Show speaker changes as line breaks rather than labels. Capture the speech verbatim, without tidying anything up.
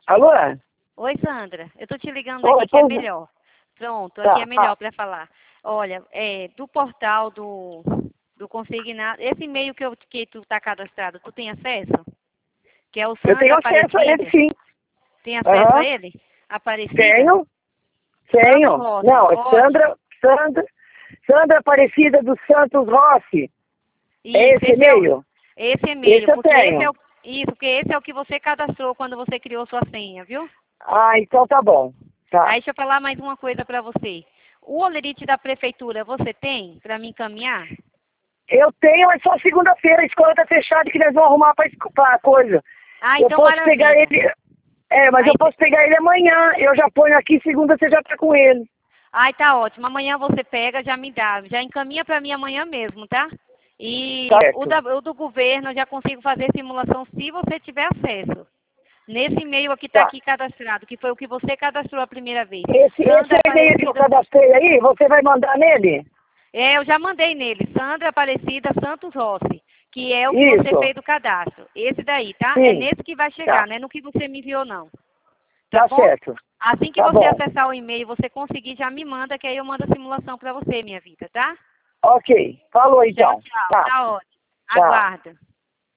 Alô?
Oi, Sandra. Eu tô te ligando
Oi,
aqui que é
pois-
melhor. Pronto,
Tá,
aqui é melhor
tá.
para falar. Olha, é, do portal do, do consignado, esse e-mail que, eu, que tu tá cadastrado, tu tem acesso? Que é o
Eu tenho
Sandra
acesso a ele,
Aparecida?
sim.
Tem acesso a
Aham.
ele? Aparecida?
Tenho,
Santos
tenho.
Rossi.
Não, é
Ótimo.
Sandra, Sandra, Sandra Aparecida dos Santos Rossi. É
Isso,
esse
esse é o,
e-mail?
esse e-mail,
Esse eu
porque esse é
tenho.
o, isso, porque esse é o que você cadastrou quando você criou sua senha, viu?
Ah, então tá bom. Tá.
Aí deixa eu falar mais uma coisa para você. O olerite da prefeitura você tem para me encaminhar?
Eu tenho, é só segunda-feira, a escola tá fechada que nós vamos arrumar pra, esco- pra coisa.
Ah,
Eu
então
posso pegar
maravilha.
ele. É, mas eu
Aí,
posso pegar ele amanhã. Eu já ponho aqui, segunda você já tá com ele.
ai, tá ótimo. Amanhã você pega, já me dá, já encaminha para mim amanhã mesmo, tá? E
Tá
o,
certo.
da- o do governo eu já consigo fazer simulação se você tiver acesso. Nesse e-mail aqui está
Tá.
aqui cadastrado, que foi o que você cadastrou a primeira vez.
Esse, esse
Sandra
e-mail que eu
Aparecida.
cadastrei aí, você vai mandar nele?
É, eu já mandei nele. Sandra Aparecida Santos Rossi, que é o que você
Isso.
fez do cadastro. Esse daí, tá? É
Sim.
nesse que vai chegar,
Tá.
não é no que você me enviou, não. Tá
Tá
bom?
certo.
Assim que
Tá
você
bom.
acessar o e-mail, você conseguir, já me manda, que aí eu mando a simulação para você, minha vida, tá?
Ok. Falou
Tchau,
então.
tchau.
Tá.
Tá ótimo.
Tá.
Aguardo.